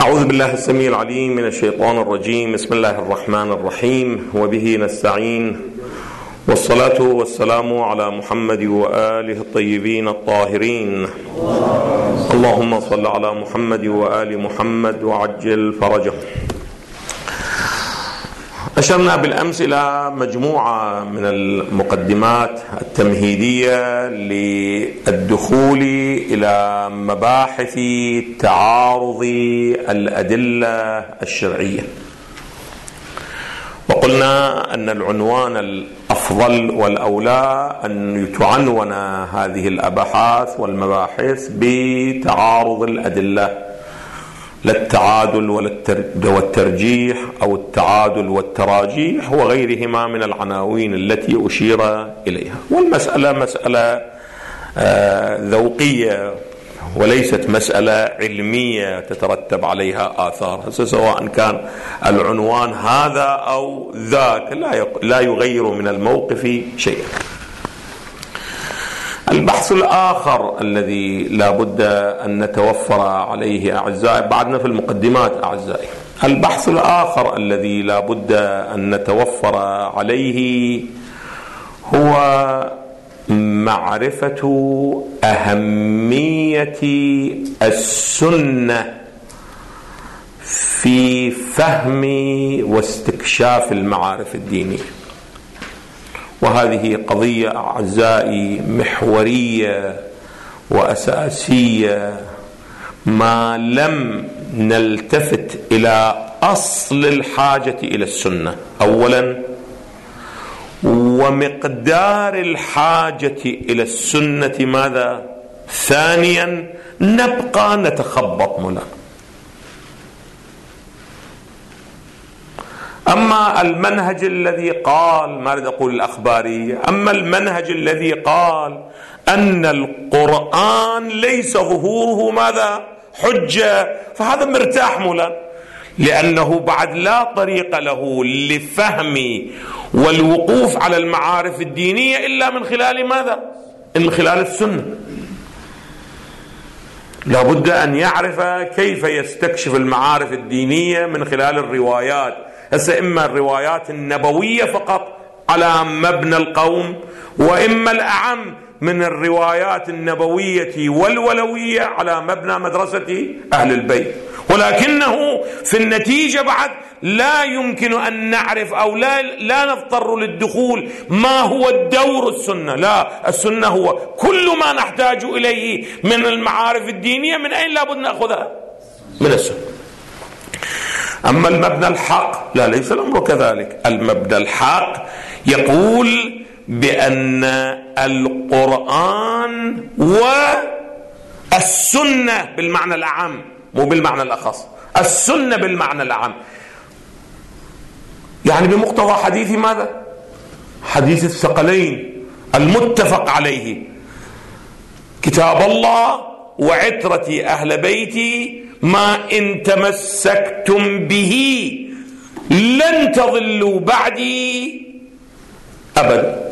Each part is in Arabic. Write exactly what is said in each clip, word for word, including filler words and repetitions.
أعوذ بالله السميع العليم من الشيطان الرجيم. بسم الله الرحمن الرحيم، وبه نستعين، والصلاة والسلام على محمد وآله الطيبين الطاهرين. اللهم صل على محمد وآل محمد وعجل فرجه. أشرنا بالأمس إلى مجموعة من المقدمات التمهيدية للدخول إلى مباحث تعارض الأدلة الشرعية، وقلنا أن العنوان الأفضل والأولى أن تعنون هذه الأبحاث والمباحث بتعارض الأدلة، لا التعادل والترجيح أو التعادل والتراجيح وغيرهما من العناوين التي أشير إليها. والمسألة مسألة ذوقية وليست مسألة علمية تترتب عليها آثار، سواء كان العنوان هذا أو ذاك لا يغير من الموقف شيئا. البحث الآخر الذي لا بد أن نتوفر عليه أعزائي، بعدنا في المقدمات أعزائي، البحث الآخر الذي لا بد أن نتوفر عليه هو معرفة أهمية السنة في فهم واستكشاف المعارف الدينية. وهذه قضية أعزائي محورية وأساسية ما لم نلتفت إلى أصل الحاجة إلى السنة أولا، ومقدار الحاجة إلى السنة ماذا ثانيا، نبقى نتخبط ملا. أما المنهج الذي قال، ما أريد أقول الأخبارية، أما المنهج الذي قال أن القرآن ليس ظهوره ماذا حجة، فهذا مرتاح مولا، لأنه بعد لا طريق له لفهم والوقوف على المعارف الدينية إلا من خلال ماذا؟ من خلال السنة. لا بد أن يعرف كيف يستكشف المعارف الدينية من خلال الروايات، هسه إما الروايات النبوية فقط على مبنى القوم، وإما الأعم من الروايات النبوية والولوية على مبنى مدرسة أهل البيت. ولكنه في النتيجة بعد لا يمكن أن نعرف أو لا, لا نضطر للدخول ما هو الدور السنة، لا، السنة هو كل ما نحتاج إليه من المعارف الدينية. من أين لا بد نأخذها؟ من السنة. أما المبنى الحق لا، ليس الأمر كذلك. المبنى الحق يقول بأن القرآن والسنة بالمعنى الأعم، مو بالمعنى الأخص، السنة بالمعنى الأعم، يعني بمقتضى حديث ماذا؟ حديث الثقلين المتفق عليه، كتاب الله وعترة أهل بيتي ما إن تمسكتم به لن تضلوا بعدي أبدا.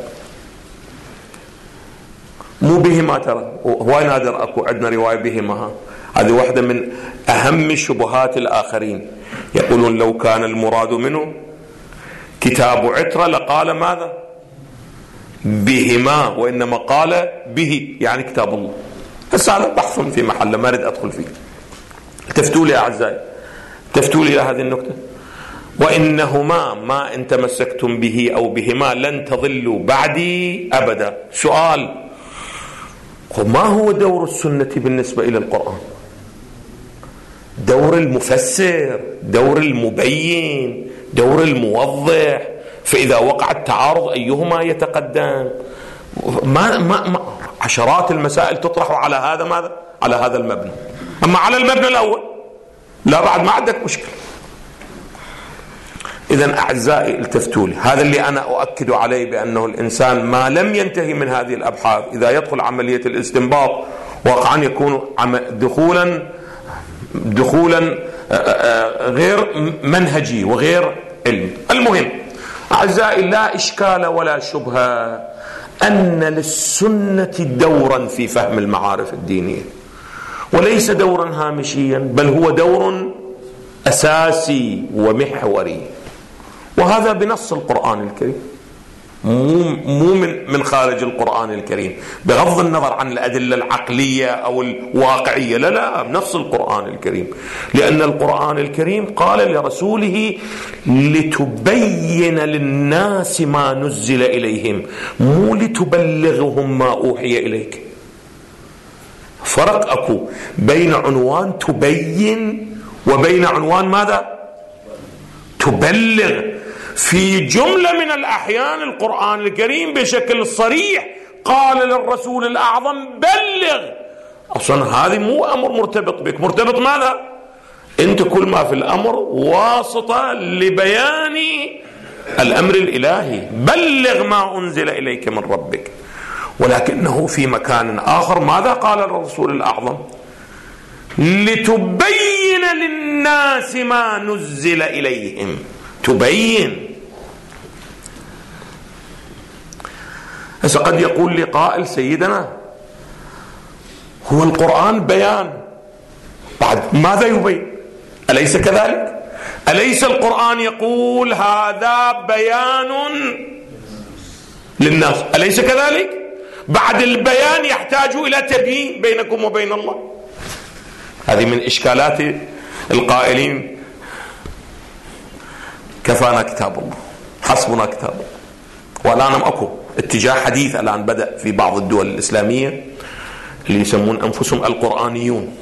مو بهما، ترى هواي نادر أكو عندنا رواية بهما، هذه واحدة من أهم شبهات الآخرين. يقولون لو كان المراد منه كتاب عترة لقال ماذا؟ بهما، وإنما قال به يعني كتاب الله. بس هذا بحث في محله ما أريد أدخل فيه. تفتوا لي أعزائي، تفتوا لي هذه النقطة. وإنهما ما إن تمسكتم به أو بهما لن تضلوا بعدي أبدا. سؤال، ما هو دور السنة بالنسبة إلى القرآن؟ دور المفسر، دور المبين، دور الموضح. فإذا وقع التعارض أيهما يتقدم؟ ما ما ما عشرات المسائل تطرح على هذا ماذا؟ على هذا المبنى. أما على المبنى الأول لا، بعد ما عندك مشكلة. إذن أعزائي التفتوا لي، هذا اللي أنا أؤكد عليه، بأنه الإنسان ما لم ينتهي من هذه الأبحاث إذا يدخل عملية الاستنباط واقعا يكون دخولا دخولا غير منهجي وغير علمي. المهم أعزائي، لا إشكال ولا شبهة أن للسنة دورا في فهم المعارف الدينية، وليس دورا هامشيا، بل هو دور أساسي ومحوري، وهذا بنص القرآن الكريم، مو مو من من خارج القرآن الكريم، بغض النظر عن الأدلة العقلية أو الواقعية، لا لا بنص القرآن الكريم. لأن القرآن الكريم قال لرسوله لتبين للناس ما نزل إليهم، مو لتبلغهم ما أوحي إليك. فرق أكو بين عنوان تبين وبين عنوان ماذا؟ تبلغ. في جملة من الأحيان القرآن الكريم بشكل صريح قال للرسول الأعظم بلغ. أصلا هذه مو أمر مرتبط بك، مرتبط ماذا؟ أنت كل ما في الأمر واسطة لبيان الأمر الإلهي، بلغ ما أنزل إليك من ربك. ولكنه في مكان آخر ماذا قال الرسول الأعظم؟ لتبين للناس ما نزل إليهم. تبين. هسه قد يقول لي قائل سيدنا هو القرآن بيان، بعد ماذا يبين؟ أليس كذلك؟ أليس القرآن يقول هذا بيان للناس؟ أليس كذلك؟ بعد البيان يحتاج إلى تبيين بينكم وبين الله. هذه من إشكالات القائلين كفانا كتاب الله، حسبنا كتاب الله. والآن أكو اتجاه حديث الآن بدأ في بعض الدول الإسلامية اللي يسمون أنفسهم القرآنيون،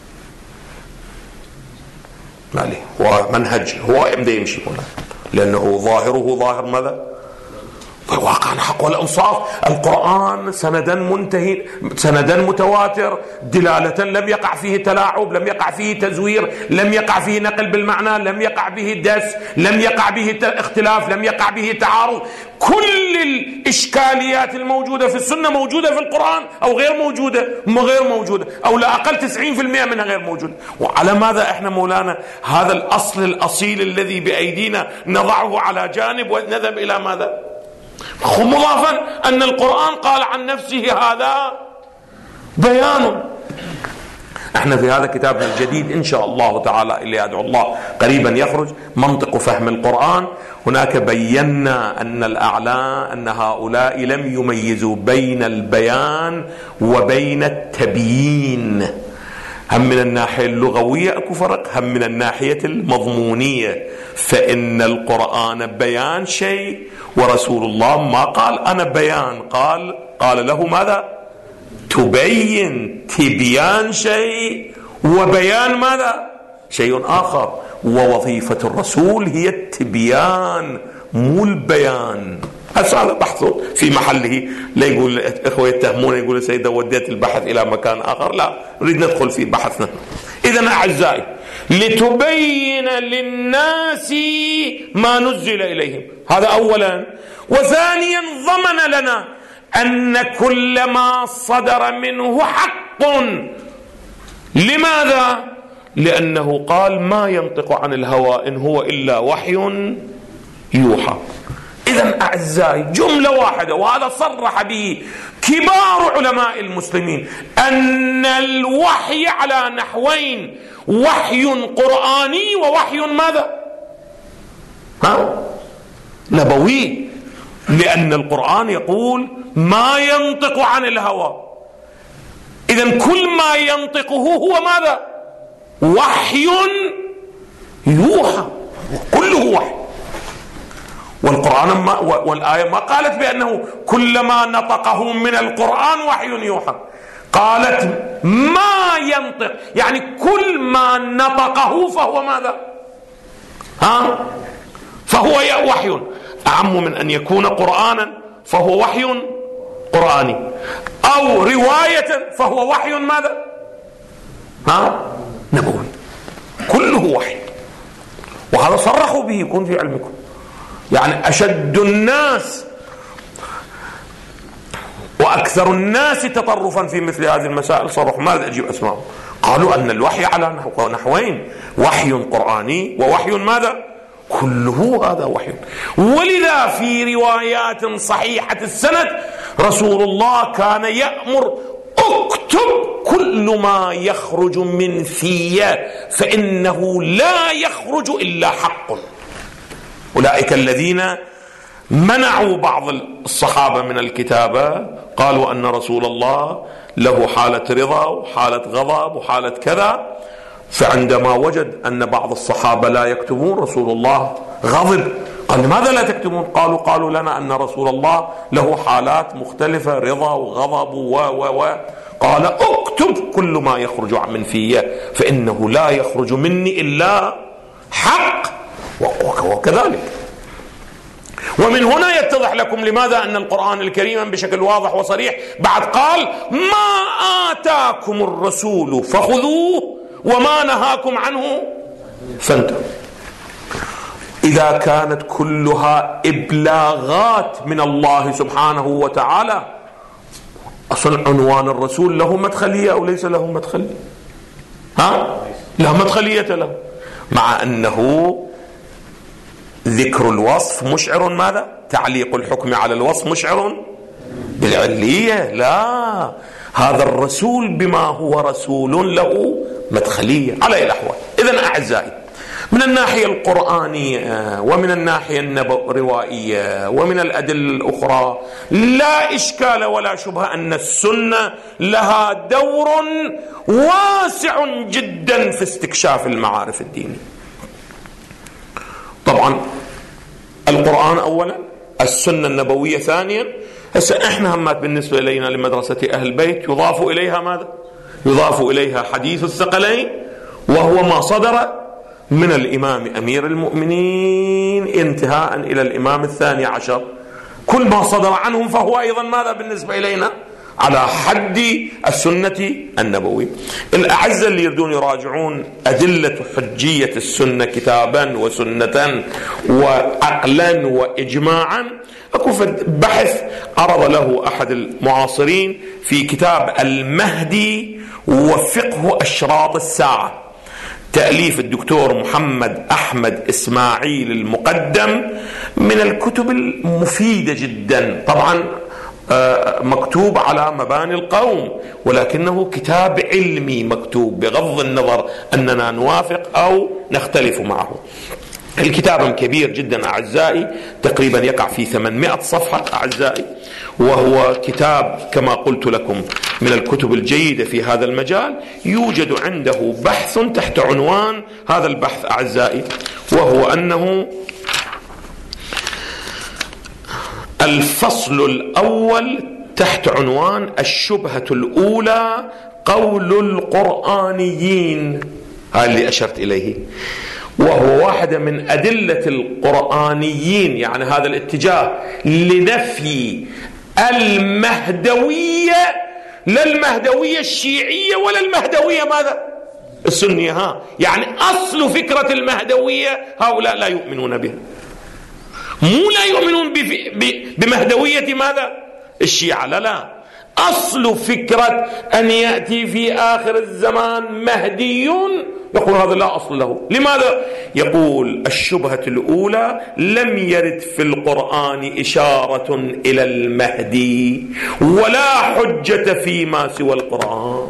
مالي هو منهج هو يبدأ يمشي هنا، لأنه ظاهره ظاهر ماذا؟ واقعا حق والإنصاف. القرآن سندا منتهي، سندا متواتر، دلالة لم يقع فيه تلاعب، لم يقع فيه تزوير، لم يقع فيه نقل بالمعنى، لم يقع به دس، لم يقع به اختلاف، لم يقع به تعارض. كل الإشكاليات الموجودة في السنة موجودة في القرآن أو غير موجودة، غير موجودة أو لا أقل تسعين بالمئة منها غير موجودة. وعلى ماذا إحنا مولانا هذا الأصل الأصيل الذي بأيدينا نضعه على جانب ونذهب إلى ماذا؟ مضافا أن القرآن قال عن نفسه هذا بيان. احنا في هذا كتابنا الجديد إن شاء الله تعالى اللي أدعو الله قريبا يخرج، منطق فهم القرآن، هناك بينا أن الأعلى أن هؤلاء لم يميزوا بين البيان وبين التبيين، هم من الناحية اللغوية أكو فرق، هم من الناحية المضمونية. فإن القرآن بيان شيء ورسول الله ما قال أنا بيان، قال قال له ماذا؟ تبين. تبيان شيء وبيان ماذا؟ شيء آخر. ووظيفة الرسول هي التبيان مو البيان. هذا بحث في محله، لا يقول إخوة يتهمون يقول سيدة وديت البحث إلى مكان آخر، لا نريد ندخل في بحثنا. إذن أعزائي لتبين للناس ما نزل إليهم، هذا أولا. وثانيا ضمن لنا أن كل ما صدر منه حق. لماذا؟ لأنه قال ما ينطق عن الهوى إن هو إلا وحي يوحى. إذن أعزائي جملة واحدة، وهذا صرح به كبار علماء المسلمين، أن الوحي على نحوين: وحي قرآني ووحي ماذا؟ ها؟ نبوي. لأن القرآن يقول ما ينطق عن الهوى، إذن كل ما ينطقه هو ماذا؟ وحي يوحى، كله وحي. والقرآن ما والآية ما قالت بأنه كل ما نطقه من القرآن وحي يوحى، قالت ما ينطق، يعني كل ما نطقه فهو ماذا؟ ها؟ فهو وحي. أعم من أن يكون قرآنا فهو وحي قرآني، أو رواية فهو وحي ماذا؟ ها؟ نبوي. كله وحي. وهذا صرحوا به، يكون في علمكم. يعني أشد الناس وأكثر الناس تطرفا في مثل هذه المسائل صرحوا، ماذا أجيب أسمائهم؟ قالوا أن الوحي على نحوين: وحي قرآني ووحي ماذا؟ كله هذا وحي. ولذا في روايات صحيحة السند رسول الله كان يأمر اكتب كل ما يخرج من في فإنه لا يخرج إلا حق. أولئك الذين منعوا بعض الصحابة من الكتابة، قالوا أن رسول الله له حالة رضا وحالة غضب وحالة كذا، فعندما وجد أن بعض الصحابة لا يكتبون رسول الله غضب، قال لماذا لا تكتبون؟ قالوا قالوا لنا أن رسول الله له حالات مختلفة، رضا وغضب و و و قال اكتب كل ما يخرج من في فإنه لا يخرج مني إلا حق. وكذلك ومن هنا يتضح لكم لماذا أن القرآن الكريم بشكل واضح وصريح بعد قال ما آتاكم الرسول فخذوه وما نهاكم عنه فانتهوا. إذا كانت كلها إبلاغات من الله سبحانه وتعالى، أصلا عنوان الرسول له مدخلية أو ليس له مدخلية؟ ها؟ له مدخلية له، مع أنه ذكر الوصف مشعر ماذا؟ تعليق الحكم على الوصف مشعر بالعلية. لا، هذا الرسول بما هو رسول له مدخلية على أي الأحوال. إذن أعزائي، من الناحية القرآنية ومن الناحية الروائية ومن الأدلة الأخرى لا إشكال ولا شبهة أن السنة لها دور واسع جدا في استكشاف المعارف الدينية. طبعا القرآن أولا، السنة النبوية ثانيا. هسه احنا همات بالنسبة إلينا لمدرسة أهل البيت يضاف إليها ماذا؟ يضاف إليها حديث الثقلين، وهو ما صدر من الإمام أمير المؤمنين انتهاء إلى الإمام الثاني عشر. كل ما صدر عنهم فهو أيضا ماذا بالنسبة إلينا؟ على حد السنة النبوية. الأعزة اللي يريدون يراجعون أدلة حجية السنة كتابا وسنة وعقلا وإجماعا، أكو بحث عرض له أحد المعاصرين في كتاب المهدي وفقه أشراط الساعة، تأليف الدكتور محمد أحمد إسماعيل المقدم، من الكتب المفيدة جدا. طبعا مكتوب على مباني القوم، ولكنه كتاب علمي مكتوب بغض النظر أننا نوافق أو نختلف معه. الكتاب كبير جدا أعزائي، تقريبا يقع في ثمانمائة صفحة أعزائي، وهو كتاب كما قلت لكم من الكتب الجيدة في هذا المجال. يوجد عنده بحث تحت عنوان هذا البحث أعزائي، وهو أنه الفصل الأول تحت عنوان الشبهة الأولى قول القرآنيين، هذا اللي أشرت إليه، وهو واحدة من أدلة القرآنيين، يعني هذا الاتجاه لنفي المهدوية، لا المهدوية الشيعية ولا المهدوية ماذا؟ السنية. ها يعني أصل فكرة المهدوية هؤلاء لا يؤمنون بها، مو لا يؤمنون بمهدوية ماذا؟ الشيعة، لا لا، أصل فكرة أن يأتي في آخر الزمان مهدي، يقول هذا لا أصل له. لماذا؟ يقول الشبهة الأولى لم يرد في القرآن إشارة إلى المهدي ولا حجة فيما سوى القرآن.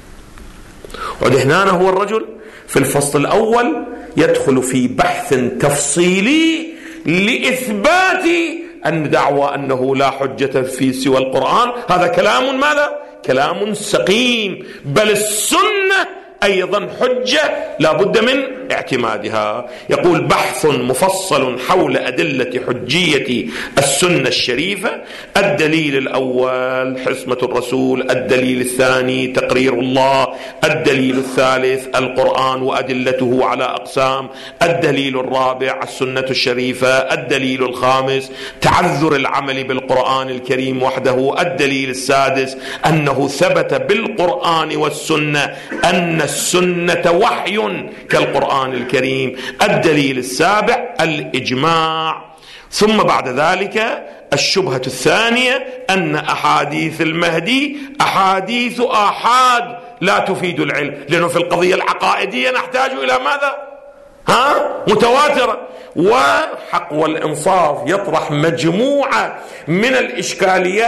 وهنا هو الرجل في الفصل الأول يدخل في بحث تفصيلي لإثبات أن دعوى أنه لا حجة في سوى القرآن هذا كلام ماذا؟ كلام سقيم، بل السنة أيضا حجة لا بد من اعتمادها. يقول بحث مفصل حول أدلة حجية السنة الشريفة. الدليل الأول حسمة الرسول، الدليل الثاني تقرير الله، الدليل الثالث القرآن وأدلته على أقسام، الدليل الرابع السنة الشريفة، الدليل الخامس تعذر العمل بالقرآن الكريم وحده، الدليل السادس أنه ثبت بالقرآن والسنة أن السنة وحي كالقرآن الكريم، الدليل السابع الإجماع. ثم بعد ذلك الشبهة الثانية أن أحاديث المهدي أحاديث آحاد لا تفيد العلم، لأنه في القضية العقائدية نحتاج إلى ماذا؟ ها؟ متواترة. وحق والإنصاف يطرح مجموعة من الإشكاليات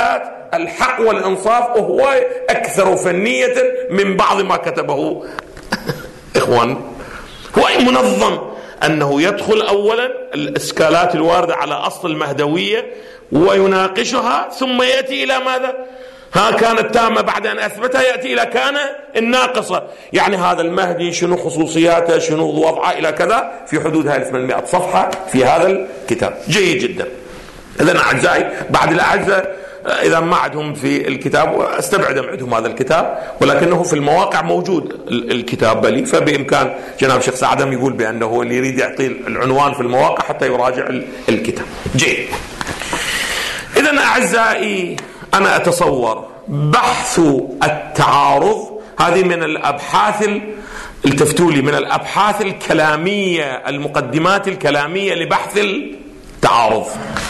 الحق والإنصاف، وهو أكثر فنية من بعض ما كتبه إخوان. هو منظم أنه يدخل أولا الإشكالات الواردة على أصل المهدوية ويناقشها، ثم يأتي إلى ماذا؟ ها كانت تامة بعد أن أثبتها، يأتي إلى كان الناقصة. يعني هذا المهدي شنو خصوصياته، شنو وضعه، إلى كذا، في حدود هاي ثمانمائة صفحة في هذا الكتاب. جيد جدا. إذن أعزائي، بعد الأعزاء إذا ما عندهم في الكتاب استبعد عندهم هذا الكتاب، ولكنه في المواقع موجود الكتاب بلي، فبإمكان جناب الشيخ سعدم يقول بأنه اللي يريد يعطي العنوان في المواقع حتى يراجع الكتاب. جيد. إذن أعزائي، أنا أتصور بحث التعارض هذه من الأبحاث التفتولي من الأبحاث الكلامية، المقدمات الكلامية لبحث التعارض.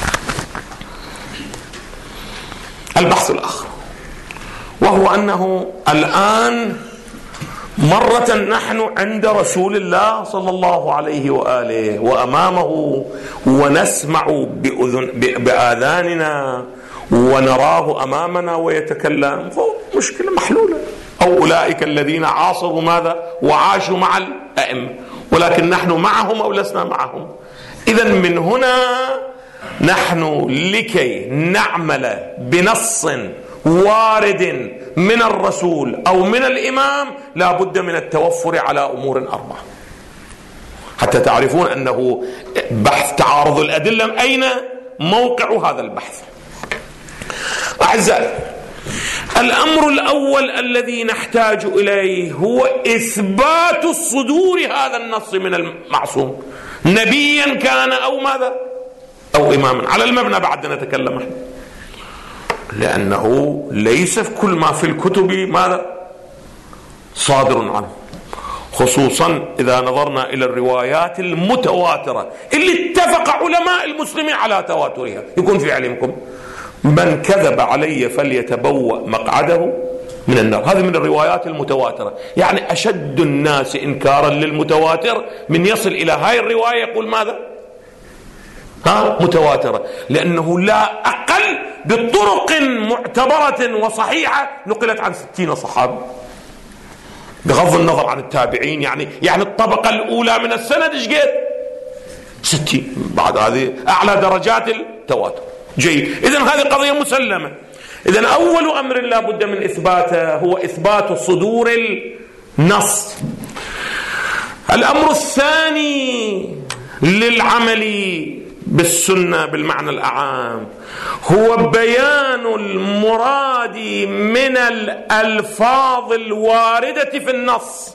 البحث الآخر وهو أنه الآن مرة نحن عند رسول الله صلى الله عليه وآله وأمامه، ونسمع بأذن بآذاننا ونراه أمامنا ويتكلم، مشكلة محلولة. أو أولئك الذين عاصروا ماذا؟ وعاشوا مع الأئمة، ولكن نحن معهم أو لسنا معهم. إذن من هنا نحن لكي نعمل بنص وارد من الرسول أو من الإمام لا بد من التوفر على أمور أربعة، حتى تعرفون أنه بحث تعارض الأدلة أين موقع هذا البحث. أعزائي، الأمر الأول الذي نحتاج إليه هو إثبات الصدور هذا النص من المعصوم، نبيا كان أو ماذا أو إماما. على المبنى بعد نتكلم احنا، لأنه ليس في كل ما في الكتب ماذا صادر عنه، خصوصا إذا نظرنا إلى الروايات المتواترة اللي اتفق علماء المسلمين على تواترها. يكون في علمكم من كذب علي فليتبوأ مقعده من النار، هذه من الروايات المتواترة. يعني أشد الناس إنكارا للمتواتر من يصل إلى هاي الرواية يقول ماذا ها متواترة، لأنه لا أقل بطرق معتبرة وصحيحة نقلت عن ستين صحابي بغض النظر عن التابعين. يعني يعني الطبقة الأولى من السند إيش قد ستين، بعد هذه أعلى درجات التواتر. جيد. إذن هذه قضية مسلمة. إذن أول أمر لا بد من إثباته هو إثبات صدور النص. الأمر الثاني للعمل بالسنة بالمعنى الأعام هو بيان المراد من الألفاظ الواردة في النص.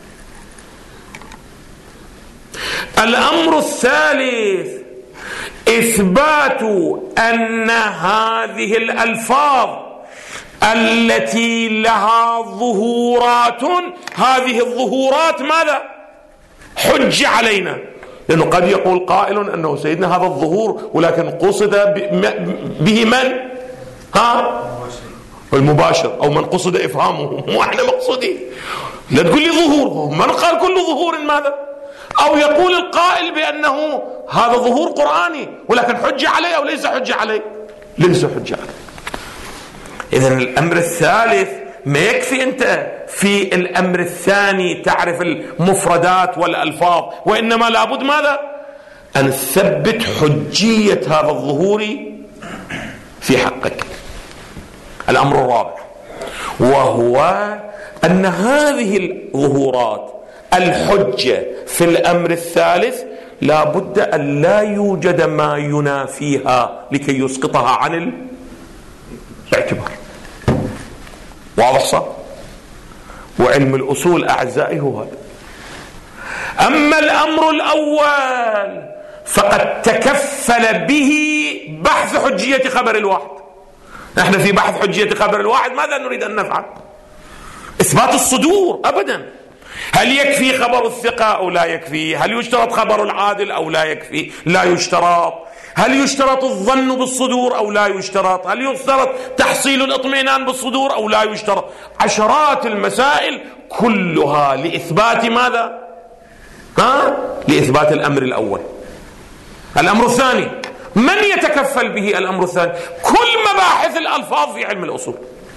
الأمر الثالث إثبات أن هذه الألفاظ التي لها ظهورات، هذه الظهورات ماذا حج علينا، لأنه قد يقول قائل أنه سيدنا هذا الظهور ولكن قصد به من ها المباشر أو من قصد إفهامه، مو احنا مقصودين. لا تقول لي ظهور، من قال كل ظهور ماذا، أو يقول القائل بأنه هذا ظهور قرآني ولكن حج عليه أو ليس حج عليه، ليس حج عليه. إذن الأمر الثالث ما يكفي أنت في الأمر الثاني تعرف المفردات والألفاظ، وإنما لابد ماذا أن تثبت حجية هذا الظهور في حقك. الأمر الرابع وهو أن هذه الظهورات الحجة في الأمر الثالث لا بد أن لا يوجد ما ينافيها لكي يسقطها عن الاعتبار. واضح صح؟ وعلم الأصول أعزائي هو هذا. أما الأمر الأول فقد تكفل به بحث حجية خبر الواحد. نحن في بحث حجية خبر الواحد ماذا نريد أن نفعل؟ إثبات الصدور أبدا. هل يكفي خبر الثقة أو لا يكفي؟ هل يشترط خبر العادل أو لا يكفي؟ لا يشترط. هل يشترط الظن بالصدور أو لا يشترط؟ هل يشترط تحصيل الاطمئنان بالصدور أو لا يشترط؟ عشرات المسائل كلها لإثبات ماذا؟ ها؟ لإثبات الأمر الأول. الأمر الثاني من يتكفل به؟ الأمر الثاني كل مباحث مباحث الألفاظ في علم الأصول،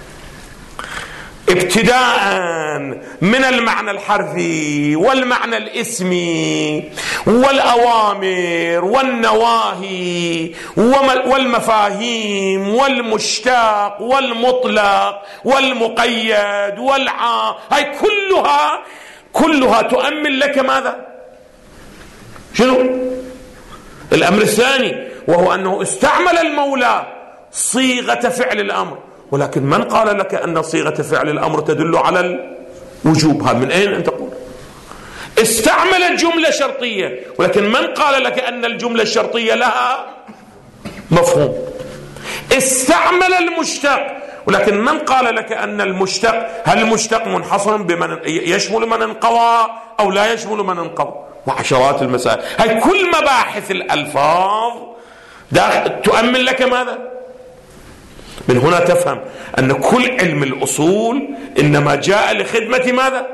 ابتداء من المعنى الحرفي والمعنى الاسمي والأوامر والنواهي والمفاهيم والمشتق والمطلق والمقيد والعام، هاي كلها كلها تؤمن لك ماذا؟ شنو؟ الأمر الثاني وهو أنه استعمل المولى صيغة فعل الأمر، ولكن من قال لك أن صيغة فعل الأمر تدل على الوجوب؟ هذا من أين أنت تقول؟ استعمل جملة شرطية، ولكن من قال لك أن الجملة الشرطية لها مفهوم؟ استعمل المشتق، ولكن من قال لك أن المشتق، هل المشتق منحصر بمن يشمل من انقضى أو لا يشمل من انقضى؟ وعشرات المسائل، هاي كل مباحث الألفاظ تؤمن لك ماذا؟ من هنا تفهم أن كل علم الأصول إنما جاء لخدمة ماذا؟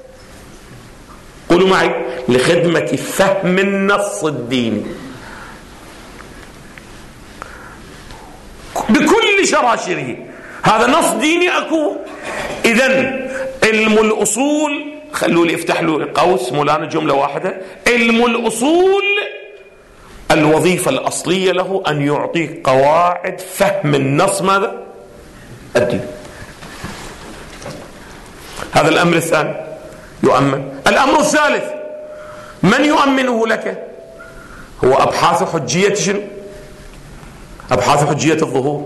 قولوا معي، لخدمة فهم النص الديني بكل شراشره. هذا نص ديني أكو. إذن علم الأصول، خلوا لي افتح له قوس مولانا جملة واحدة، علم الأصول الوظيفة الأصلية له أن يعطيك قواعد فهم النص ماذا؟ الدين. هذا الأمر الثاني يؤمن. الأمر الثالث من يؤمنه لك؟ هو أبحاث حجية شنو؟ أبحاث حجية الظهور.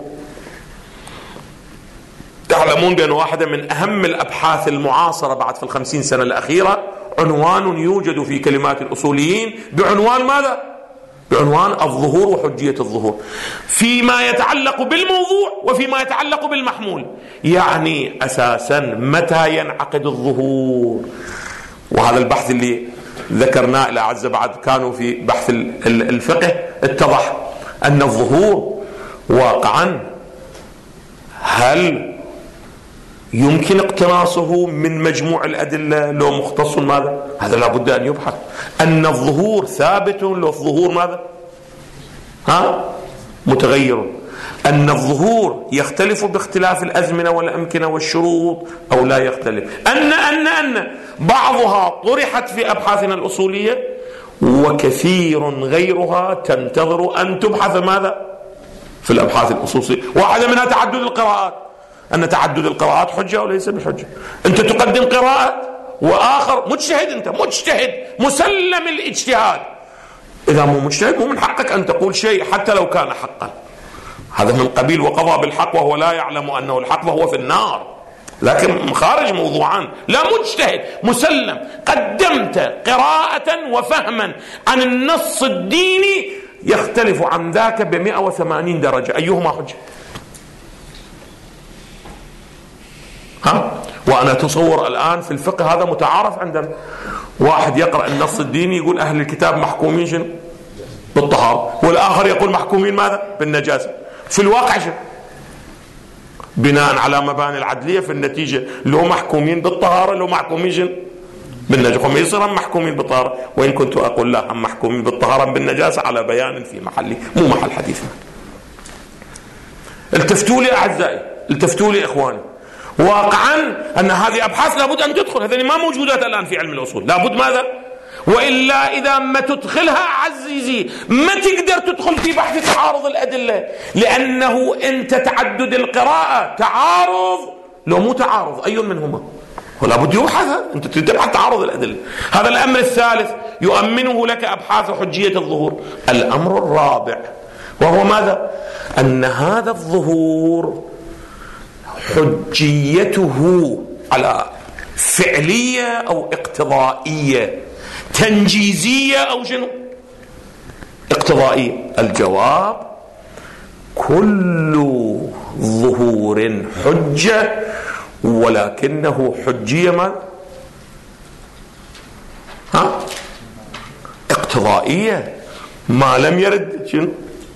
تعلمون بأن واحدة من أهم الأبحاث المعاصرة بعد في الخمسين سنة الأخيرة عنوان يوجد في كلمات الأصوليين بعنوان ماذا؟ بعنوان الظهور وحجية الظهور، فيما يتعلق بالموضوع وفيما يتعلق بالمحمول. يعني أساسا متى ينعقد الظهور؟ وهذا البحث اللي ذكرناه الأعزة بعد كانوا في بحث الفقه، اتضح أن الظهور واقعا هل يمكن اقتناصه من مجموع الأدلة لو مختص ماذا؟ هذا لابد أن يبحث. أن الظهور ثابت لو الظهور ماذا؟ ها؟ متغير. أن الظهور يختلف باختلاف الأزمنة والأمكنة والشروط أو لا يختلف. أن أن أن بعضها طرحت في أبحاثنا الأصولية وكثير غيرها تنتظر أن تبحث ماذا؟ في الأبحاث الأصولية. واحدة منها تعدد القراءات، أن تعدد القراءات حجة وليس بحجة. أنت تقدم قراءة وآخر مجتهد، أنت مجتهد مسلم الاجتهاد، إذا مو مجتهد مو من حقك أن تقول شيء حتى لو كان حقا. هذا من قبيل وقضى بالحق وهو لا يعلم أنه الحق وهو في النار، لكن خارج موضوعان. لا، مجتهد مسلم، قدمت قراءة وفهما عن النص الديني يختلف عن ذاك بمئة وثمانين درجة، أيهما حجة؟ ها؟ وأنا تصور الآن في الفقه هذا متعارف عندنا، واحد يقرأ النص الديني يقول أهل الكتاب محكومين شنو؟ بالطهارة، والآخر يقول محكومين ماذا؟ بالنجاسة. في الواقع شنو؟ بناء على مباني العدلية في النتيجة لو محكومين بالطهارة لو محكومين شنو؟ بالنجاسة. هم يصير هم محكومين بالطهارة، وإن كنت أقول لا، هم محكومين بالطهارة بالنجاسة على بيان في محلي مو محل حديثنا. التفتوا لي أعزائي، التفتوا لي إخواني، واقعا أن هذه أبحاث لابد أن تدخل، هذه ما موجودات الآن في علم الأصول، لابد ماذا؟ وإلا إذا ما تدخلها عزيزي ما تقدر تدخل في بحث تعارض الأدلة، لأنه أنت تعدد القراءة تعارض لو مو تعارض أي منهما، ولا بد يبحث، أنت تبحث تعارض الأدلة. هذا الأمر الثالث يؤمنه لك أبحاث حجية الظهور. الأمر الرابع وهو ماذا؟ أن هذا الظهور حجيته على فعلية أو اقتضائية، تنجيزية أو شنو؟ اقتضائية. الجواب كل ظهور حجة، ولكنه حجية ما ها اقتضائية، ما لم يرد شنو؟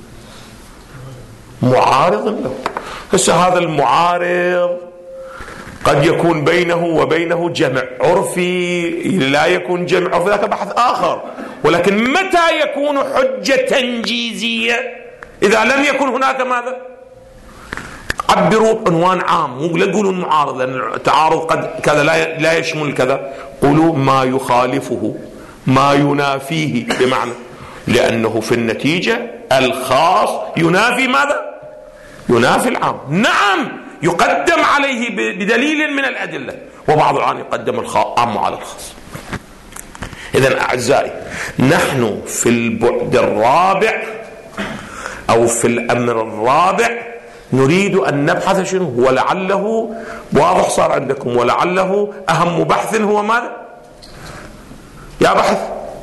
معارض له. هسه هذا المعارض قد يكون بينه وبينه جمع عرفي، لا يكون جمع عرفي، ذاك بحث آخر. ولكن متى يكون حجة تنجيزية؟ إذا لم يكن هناك ماذا؟ عبروا عنوان عام، مو لا تقولوا معارض، لأن التعارض قد كذا لا لا يشمل كذا. قولوا ما يخالفه ما ينافيه، بمعنى لأنه في النتيجة الخاص ينافي ماذا؟ ينافي العام. نعم يقدم عليه بدليل من الأدلة، وبعض العام يقدم العام على الخاص. إذن أعزائي، نحن في البعد الرابع أو في الأمر الرابع نريد أن نبحث شنو؟ ولعله واضح صار عندكم، ولعله أهم بحث هو ماذا؟ يا بحث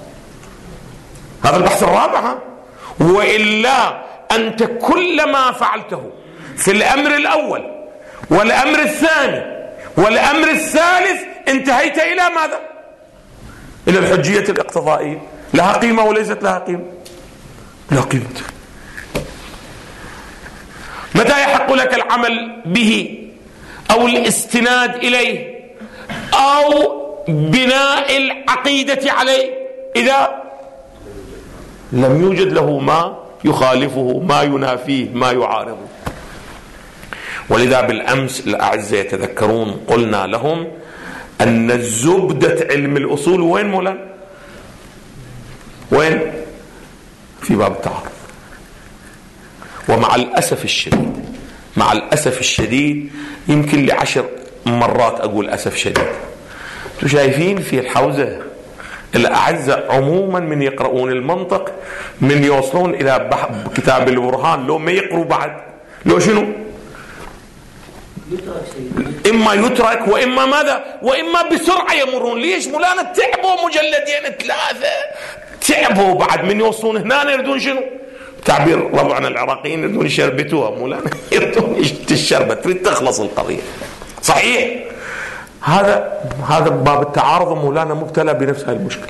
هذا البحث الرابع، ها؟ وإلا أنت كل ما فعلته في الأمر الأول والأمر الثاني والأمر الثالث انتهيت إلى ماذا؟ إلى الحجية الاقتضائية. لها قيمة وليست لها قيمة؟ لا قيمة. متى يحق لك العمل به أو الاستناد إليه أو بناء العقيدة عليه؟ إذا لم يوجد له ما يخالفه، ما ينافيه، ما يعارضه. ولذا بالأمس الأعزة يتذكرون قلنا لهم أن الزبدة علم الأصول وين مولانا؟ وين؟ في باب التعارض. ومع الأسف الشديد مع الأسف الشديد يمكن لعشر مرات أقول أسف شديد، انتم شايفين في الحوزة الأعزة عموما من يقرؤون المنطق من يوصلون إلى كتاب البرهان، لو ما يقروا بعد لو شنو؟ إما يترك وإما ماذا؟ وإما بسرعة يمرون. ليش مولانا؟ تعبوا مجلدين ثلاثة، تعبوا بعد من يوصلون هنا يردون شنو؟ تعبير ربعنا العراقيين يردون يشربتوها مولانا، يردون الشربة، تريد تخلص القضية. صحيح هذا هذا باب التعارض مولانا مبتلى بنفس هاي المشكلة،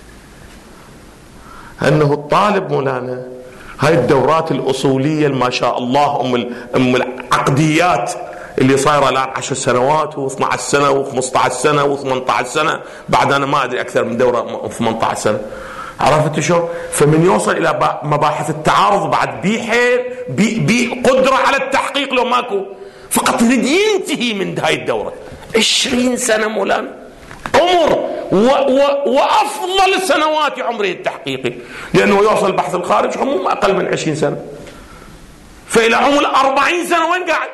أنه الطالب مولانا هاي الدورات الأصولية ما شاء الله أم أم العقديات اللي صايرة الآن عشر سنوات واثنى عشر سنة وخمسة عشر سنة وثمانية عشر سنة، بعد أنا ما أدري أكثر من دورة ثمانية عشر سنة. عرفت شو؟ فمن يوصل إلى مباحث التعارض بعد بيحيل بقدرة على التحقيق لو ماكو، فقط يريد ينتهي من هاي الدورة. عشرين سنة مولانا عمر و و وأفضل سنوات عمره التحقيقي، لأنه يوصل البحث الخارج عموم أقل من عشرين سنة، فإلى عمر أربعين سنة وين قاعد؟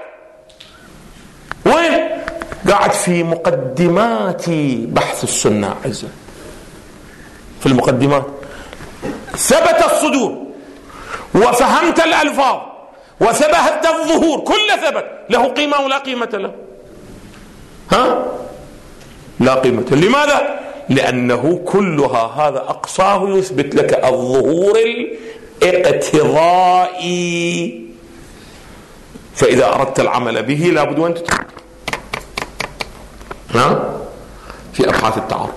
وين؟ قاعد في مقدمات بحث السنة عزة، في المقدمات ثبت الصدور وفهمت الألفاظ وثبت الظهور، كل ثبت له قيمة ولا قيمة له؟ ها؟ لا قيمة. لماذا؟ لأنه كلها هذا أقصاه يثبت لك الظهور الاقتضائي، فإذا أردت العمل به لابد أن تتعب. ها؟ في أبحاث التعارض.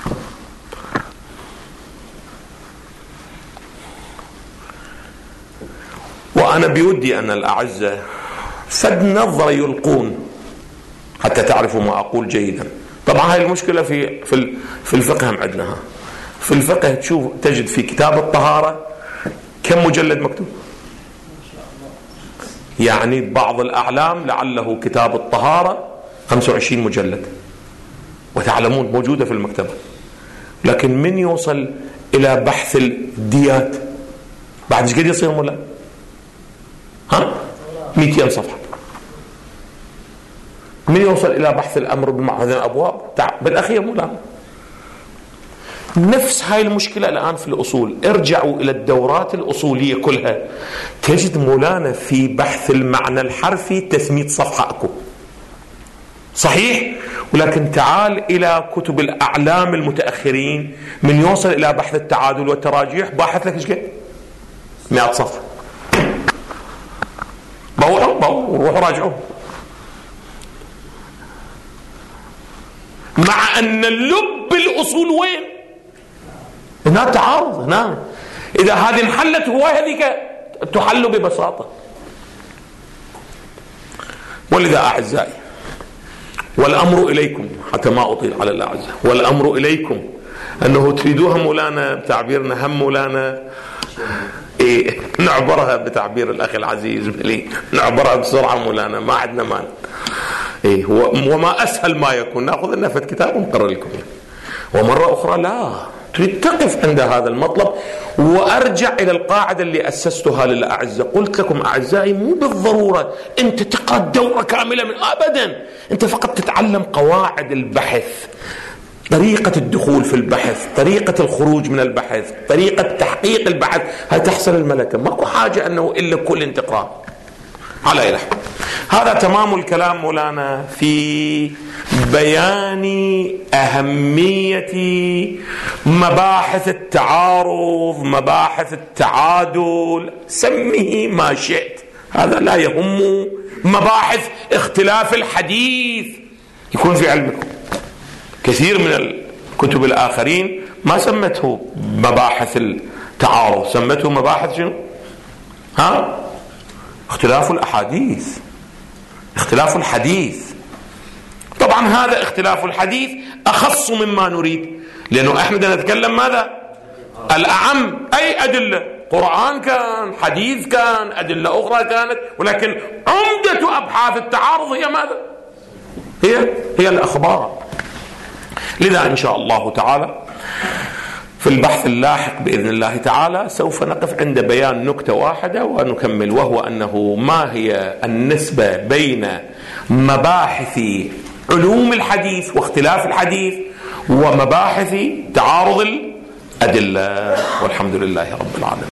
وأنا بودي أن الأعزة فد نظرة يلقون حتى تعرفوا ما أقول جيدا. طبعا هاي المشكلة في في في الفقه هم عندنا. في الفقه تشوف تجد في كتاب الطهارة كم مجلد مكتوب؟ يعني بعض الأعلام لعله كتاب الطهارة خمسة وعشرين مجلد، وتعلمون موجودة في المكتبة، لكن من يوصل إلى بحث الديات بعد ايش قد يصير مولا؟ ها؟ مئتين صفحة. من يوصل إلى بحث الأمر بمع هذه الأبواب بالأخير مولا. نفس هاي المشكلة الآن في الأصول. ارجعوا إلى الدورات الأصولية كلها تجد مولانا في بحث المعنى الحرفي تسمية صفحة أكو صحيح، ولكن تعال إلى كتب الأعلام المتأخرين من يوصل إلى بحث التعادل والتراجيح باحث لك إيش قد؟ مئة صفحة. بوحوا بوحوا روحوا راجعوا. مع أن اللب الأصول وين؟ هنا تعارض. هنا إذا هذه انحلت هو هذيك تحل ببساطة. ولذا أعزائي والأمر إليكم حتى ما أطيل على الأعزاء، والأمر إليكم أنه تريدوها مولانا بتعبيرنا هم مولانا إيه نعبرها بتعبير الأخ العزيز لي، نعبرها بسرعة مولانا، ما عندنا مانع. إيه وما أسهل ما يكون نأخذ لنا فت كتاب ونقرر لكم، ومرة أخرى لا تريد تقف عند هذا المطلب. وأرجع إلى القاعدة اللي أسستها للأعزة، قلت لكم أعزائي مو بالضرورة أنت تقرأ دورة كاملة من أبدا، أنت فقط تتعلم قواعد البحث، طريقة الدخول في البحث، طريقة الخروج من البحث، طريقة تحقيق البحث، هل تحصل الملكة. ماكو حاجة أنه إلا كل تقرأ على إله. هذا تمام الكلام مولانا في بيان أهمية مباحث التعارض، مباحث التعادل، سميه ما شئت، هذا لا يهم. مباحث اختلاف الحديث يكون في علمكم. كثير من الكتب الآخرين ما سمته مباحث التعارض، سمته مباحث شنو؟ ها؟ اختلاف الأحاديث، اختلاف الحديث. طبعا هذا اختلاف الحديث أخص مما نريد، لأنه احنا نتكلم ماذا؟ الأعم، أي أدلة، قرآن كان، حديث كان، أدلة أخرى كانت، ولكن عمدة أبحاث التعارض هي ماذا؟ هي هي الأخبار. لذا إن شاء الله تعالى في البحث اللاحق بإذن الله تعالى سوف نقف عند بيان نكتة واحدة ونكمل، وهو أنه ما هي النسبة بين مباحث علوم الحديث واختلاف الحديث ومباحث تعارض الأدلة، والحمد لله رب العالمين.